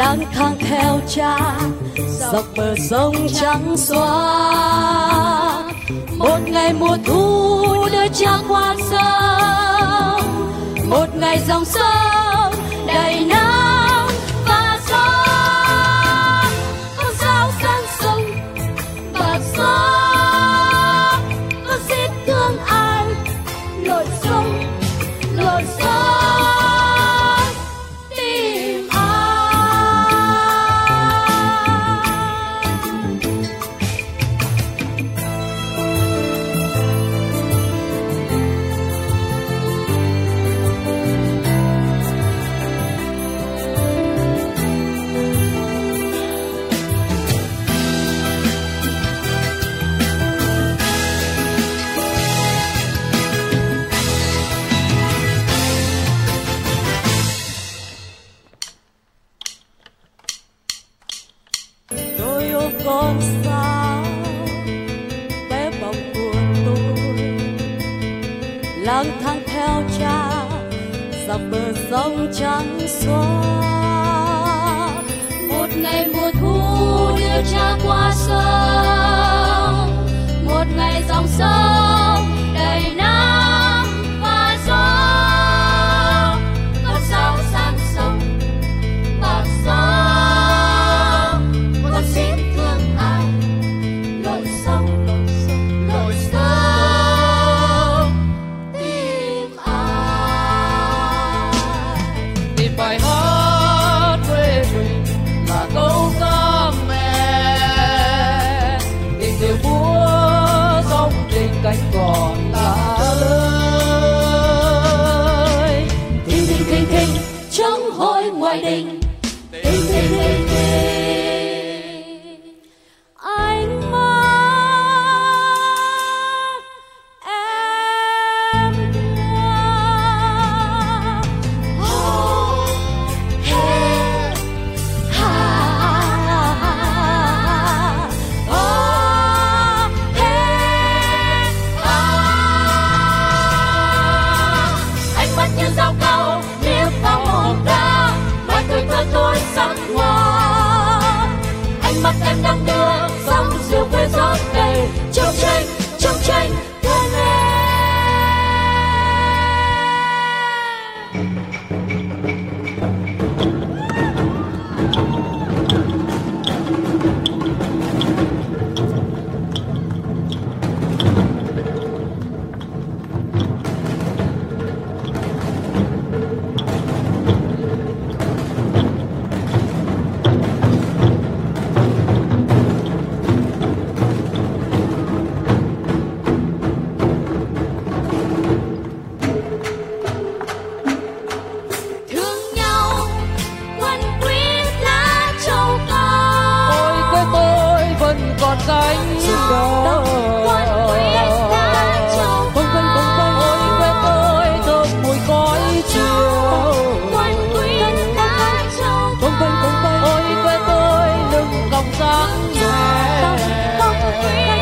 lang thang theo cha dọc bờ sông trắng xóa. Một ngày mùa thu đưa cha qua sông, một ngày dòng sông đầy nắng và gió. Con sao sang sông và gió, con xin thương ai lội sông tìm ai. Tôi ôm con sao bé bỏng của tôi, lang thang theo cha dọc bờ sông trắng xóa. Một ngày mùa thu đưa cha qua sông, một ngày dòng sông đầy nắng và gió. Con sao sang sông và gió, con xin thương ai lội sông tìm ai. Tìm bài hát quê mình là câu ca mẹ, tìm điều múa sông trên cánh còn lá lơi. Thình thình thình thình trống hội ngoài đình, thình thình thình thình ánh mắt em qua. Oh, hey, ha, oh, hey, ánh mắt như dao câu liếc vào hồn ta, nói cười thơ thôi sắc hoa. Ánh mắt em đang đưa sóng diều quê gió đầy trong tranh thân em. Thương nhau quấn quýt lá châu cao, Ôi quê tôi vẫn còn cánh đỏ. quấn quýt lá châu Ôi quê tôi thơm mùi cõi chiều. quấn quýt lá châu Ôi quê tôi lưng còng dáng quấn nhẹ. quýt